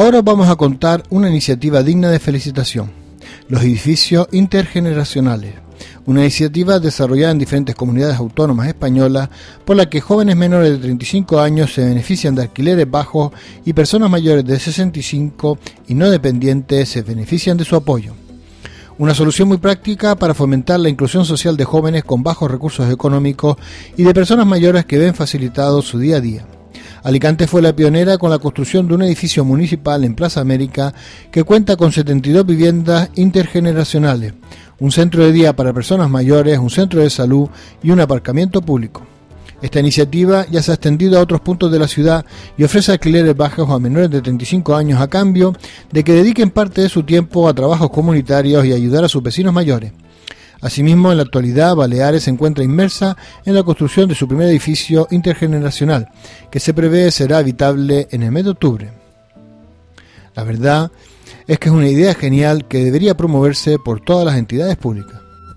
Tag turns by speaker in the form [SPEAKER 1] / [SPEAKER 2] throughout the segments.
[SPEAKER 1] Ahora vamos a contar una iniciativa digna de felicitación: los edificios intergeneracionales, una iniciativa desarrollada en diferentes comunidades autónomas españolas por la que jóvenes menores de 35 años se benefician de alquileres bajos y personas mayores de 65 y no dependientes se benefician de su apoyo. Una solución muy práctica para fomentar la inclusión social de jóvenes con bajos recursos económicos y de personas mayores que ven facilitado su día a día. Alicante fue la pionera con la construcción de un edificio municipal en Plaza América que cuenta con 72 viviendas intergeneracionales, un centro de día para personas mayores, un centro de salud y un aparcamiento público. Esta iniciativa ya se ha extendido a otros puntos de la ciudad y ofrece alquileres bajos a menores de 35 años a cambio de que dediquen parte de su tiempo a trabajos comunitarios y ayudar a sus vecinos mayores. Asimismo, en la actualidad, Baleares se encuentra inmersa en la construcción de su primer edificio intergeneracional, que se prevé será habitable en el mes de octubre. La verdad es que es una idea genial que debería promoverse por todas las entidades públicas.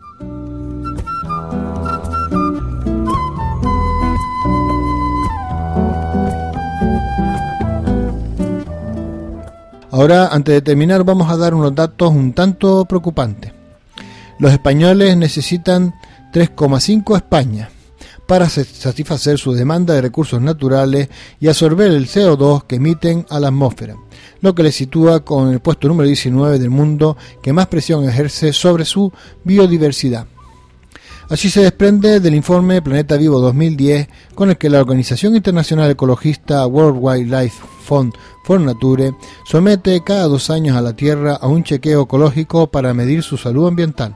[SPEAKER 1] Ahora, antes de terminar, vamos a dar unos datos un tanto preocupantes. Los españoles necesitan 3,5 España para satisfacer su demanda de recursos naturales y absorber el CO2 que emiten a la atmósfera, lo que les sitúa con el puesto número 19 del mundo que más presión ejerce sobre su biodiversidad. Así se desprende del informe Planeta Vivo 2010, con el que la Organización Internacional Ecologista World Wildlife Fund for Nature somete cada 2 años a la Tierra a un chequeo ecológico para medir su salud ambiental.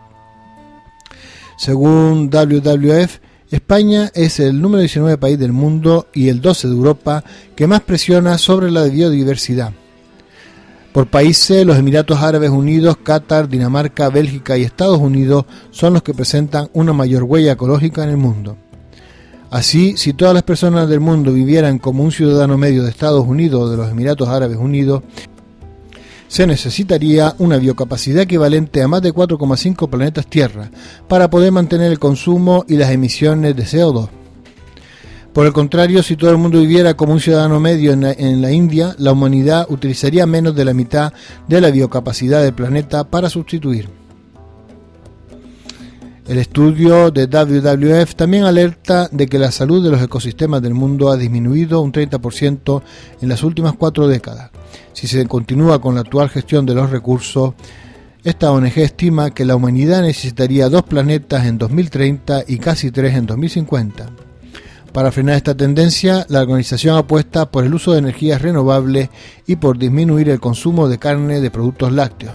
[SPEAKER 1] Según WWF, España es el número 19 país del mundo y el 12 de Europa que más presiona sobre la biodiversidad. Por países, los Emiratos Árabes Unidos, Qatar, Dinamarca, Bélgica y Estados Unidos son los que presentan una mayor huella ecológica en el mundo. Así, si todas las personas del mundo vivieran como un ciudadano medio de Estados Unidos o de los Emiratos Árabes Unidos, se necesitaría una biocapacidad equivalente a más de 4,5 planetas Tierra para poder mantener el consumo y las emisiones de CO2. Por el contrario, si todo el mundo viviera como un ciudadano medio en la India, la humanidad utilizaría menos de la mitad de la biocapacidad del planeta para sustituir. El estudio de WWF también alerta de que la salud de los ecosistemas del mundo ha disminuido un 30% en las últimas 4 décadas. Si se continúa con la actual gestión de los recursos, esta ONG estima que la humanidad necesitaría 2 planetas en 2030 y casi 3 en 2050. Para frenar esta tendencia, la organización apuesta por el uso de energías renovables y por disminuir el consumo de carne de productos lácteos.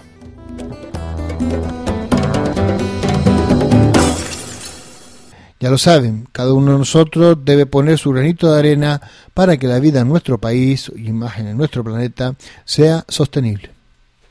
[SPEAKER 1] Ya lo saben, cada uno de nosotros debe poner su granito de arena para que la vida en nuestro país y más en nuestro planeta sea sostenible.